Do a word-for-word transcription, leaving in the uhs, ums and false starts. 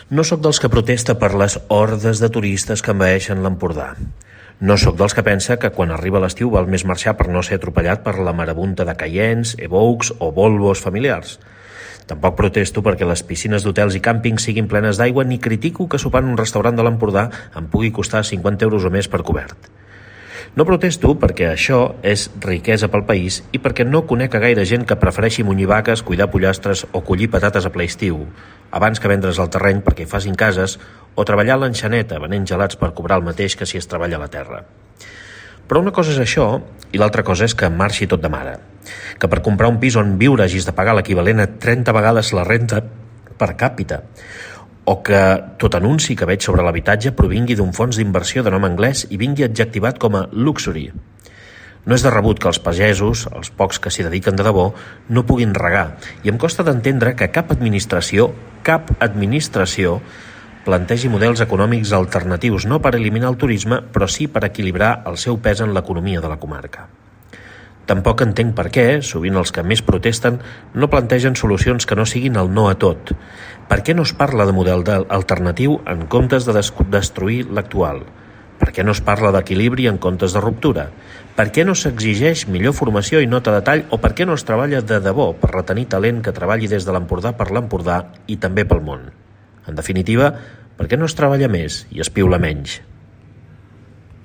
No sóc dels que protesta per les hordes de turistes que envaeixen l'Empordà. No sóc dels que pensa que quan arriba l'estiu val més marxar per no ser atropellat per la marabunta de Cayennes, Evoques o Volvos familiars. Tampoc protesto perquè les piscines d'hotels i càmpings siguin plenes d'aigua ni critico que sopar en un restaurant de l'Empordà em pugui costar cinquanta euros o més per cobert. No protesto perquè això és riquesa pel país i perquè no conec a gaire gent que prefereixi munyir vaques, cuidar pollastres o collir patates a ple estiu, abans que vendre's el terreny perquè hi facin cases o treballar a l'enxaneta venent gelats per cobrar el mateix que si es treballa a la terra. Però una cosa és això i l'altra cosa és que marxi tot de mare. Que per comprar un pis on viure hagis de pagar l'equivalent a trenta vegades la renta per càpita. O que tot anunci que veig sobre l'habitatge provingui d'un fons d'inversió de nom anglès i vingui adjectivat com a luxury. No és de rebut que els pagesos, els pocs que s'hi dediquen de debò, no puguin regar. I em costa d'entendre que cap administració, cap administració, plantegi models econòmics alternatius no per eliminar el turisme, però sí per equilibrar el seu pes en l'economia de la comarca. Tampoc entenc per què, sovint els que més protesten, no plantegen solucions que no siguin el no a tot. Per què no es parla de model alternatiu en comptes de destruir l'actual? Per què no es parla d'equilibri en comptes de ruptura? Per què no s'exigeix millor formació i nota de tall o per què no es treballa de debò per retenir talent que treballi des de l'Empordà per l'Empordà i també pel món? En definitiva, per què no es treballa més i es piula menys?